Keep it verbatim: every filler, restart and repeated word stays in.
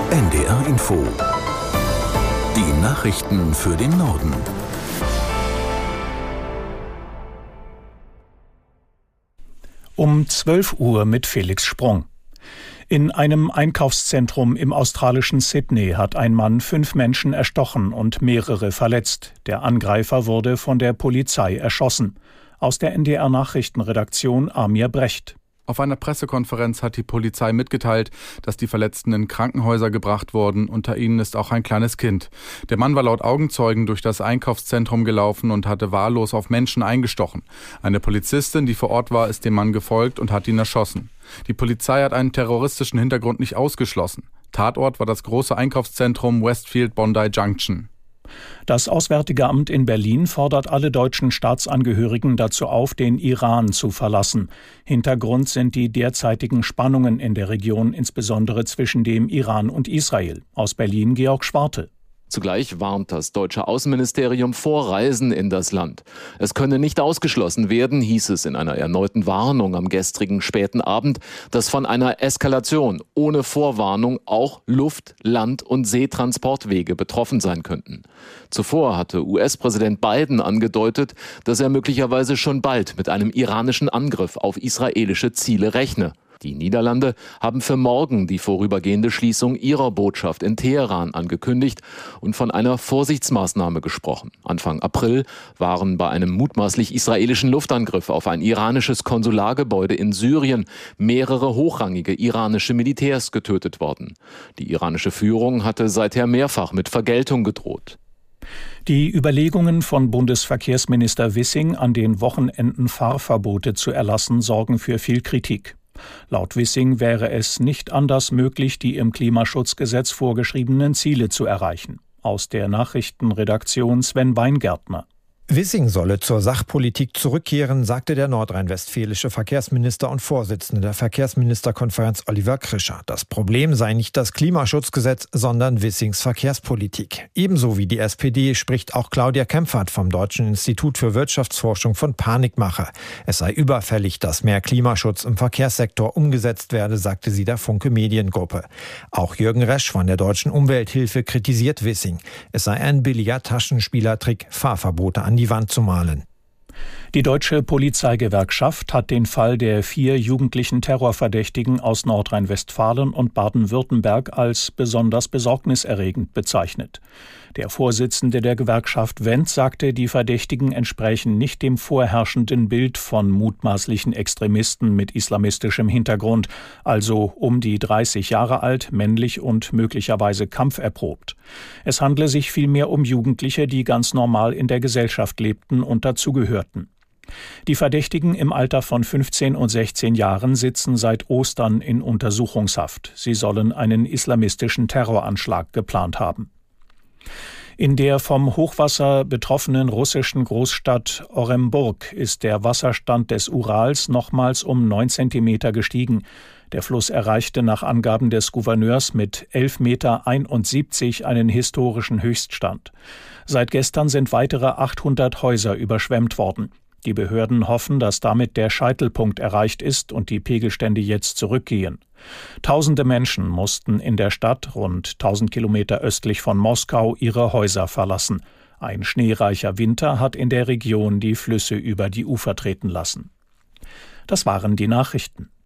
N D R Info. Die Nachrichten für den Norden. Um zwölf Uhr mit Felix Sprung. In einem Einkaufszentrum im australischen Sydney hat ein Mann fünf Menschen erstochen und mehrere verletzt. Der Angreifer wurde von der Polizei erschossen. Aus der N D R-Nachrichtenredaktion Amir Brecht. Auf einer Pressekonferenz hat die Polizei mitgeteilt, dass die Verletzten in Krankenhäuser gebracht wurden. Unter ihnen ist auch ein kleines Kind. Der Mann war laut Augenzeugen durch das Einkaufszentrum gelaufen und hatte wahllos auf Menschen eingestochen. Eine Polizistin, die vor Ort war, ist dem Mann gefolgt und hat ihn erschossen. Die Polizei hat einen terroristischen Hintergrund nicht ausgeschlossen. Tatort war das große Einkaufszentrum Westfield Bondi Junction. Das Auswärtige Amt in Berlin fordert alle deutschen Staatsangehörigen dazu auf, den Iran zu verlassen. Hintergrund sind die derzeitigen Spannungen in der Region, insbesondere zwischen dem Iran und Israel. Aus Berlin Georg Schwarte. Zugleich warnt das deutsche Außenministerium vor Reisen in das Land. Es könne nicht ausgeschlossen werden, hieß es in einer erneuten Warnung am gestrigen späten Abend, dass von einer Eskalation ohne Vorwarnung auch Luft-, Land- und Seetransportwege betroffen sein könnten. Zuvor hatte U S-Präsident Biden angedeutet, dass er möglicherweise schon bald mit einem iranischen Angriff auf israelische Ziele rechne. Die Niederlande haben für morgen die vorübergehende Schließung ihrer Botschaft in Teheran angekündigt und von einer Vorsichtsmaßnahme gesprochen. Anfang April waren bei einem mutmaßlich israelischen Luftangriff auf ein iranisches Konsulargebäude in Syrien mehrere hochrangige iranische Militärs getötet worden. Die iranische Führung hatte seither mehrfach mit Vergeltung gedroht. Die Überlegungen von Bundesverkehrsminister Wissing, an den Wochenenden Fahrverbote zu erlassen, sorgen für viel Kritik. Laut Wissing wäre es nicht anders möglich, die im Klimaschutzgesetz vorgeschriebenen Ziele zu erreichen. Aus der Nachrichtenredaktion Sven Weingärtner. Wissing solle zur Sachpolitik zurückkehren, sagte der nordrhein-westfälische Verkehrsminister und Vorsitzende der Verkehrsministerkonferenz Oliver Krischer. Das Problem sei nicht das Klimaschutzgesetz, sondern Wissings Verkehrspolitik. Ebenso wie die S P D spricht auch Claudia Kempfert vom Deutschen Institut für Wirtschaftsforschung von Panikmache. Es sei überfällig, dass mehr Klimaschutz im Verkehrssektor umgesetzt werde, sagte sie der Funke Mediengruppe. Auch Jürgen Resch von der Deutschen Umwelthilfe kritisiert Wissing. Es sei ein billiger Taschenspielertrick, Fahrverbote an die Wand zu malen. Die Deutsche Polizeigewerkschaft hat den Fall der vier jugendlichen Terrorverdächtigen aus Nordrhein-Westfalen und Baden-Württemberg als besonders besorgniserregend bezeichnet. Der Vorsitzende der Gewerkschaft Wendt sagte, die Verdächtigen entsprächen nicht dem vorherrschenden Bild von mutmaßlichen Extremisten mit islamistischem Hintergrund, also um die dreißig Jahre alt, männlich und möglicherweise kampferprobt. Es handle sich vielmehr um Jugendliche, die ganz normal in der Gesellschaft lebten und dazugehörten. Die Verdächtigen im Alter von fünfzehn und sechzehn Jahren sitzen seit Ostern in Untersuchungshaft. Sie sollen einen islamistischen Terroranschlag geplant haben. In der vom Hochwasser betroffenen russischen Großstadt Oremburg ist der Wasserstand des Urals nochmals um neun Zentimeter gestiegen. Der Fluss erreichte nach Angaben des Gouverneurs mit elf Komma einundsiebzig Meter einen historischen Höchststand. Seit gestern sind weitere achthundert Häuser überschwemmt worden. Die Behörden hoffen, dass damit der Scheitelpunkt erreicht ist und die Pegelstände jetzt zurückgehen. Tausende Menschen mussten in der Stadt, rund tausend Kilometer östlich von Moskau, ihre Häuser verlassen. Ein schneereicher Winter hat in der Region die Flüsse über die Ufer treten lassen. Das waren die Nachrichten.